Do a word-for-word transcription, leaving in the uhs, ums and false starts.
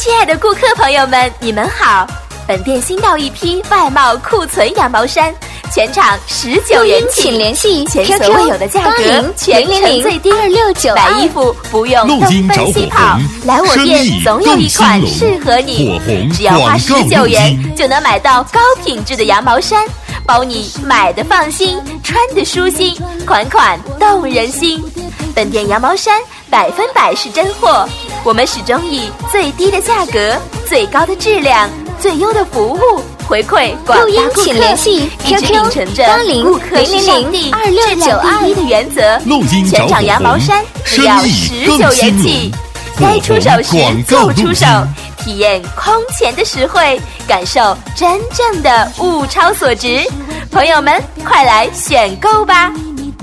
亲爱的顾客朋友们，你们好！本店新到一批外贸库存羊毛衫，全场十九元起， 请联系前所未有的价格，全程最低， 二六九买衣服不用东奔西跑，来我店总有一款适合你，只要花十九元就能买到高品质的羊毛衫，包你买的放心，穿的舒心，款款动人心。本店羊毛衫百分百是真货，我们始终以最低的价格、最高的质量、最优的服务回馈广大顾客， 请联系一直秉承着顾客是上帝、质量第一的原则。全场羊毛衫只要十九元起，该出手时就出手，体验空前的实惠，感受真正的物超所值。朋友们，快来选购吧！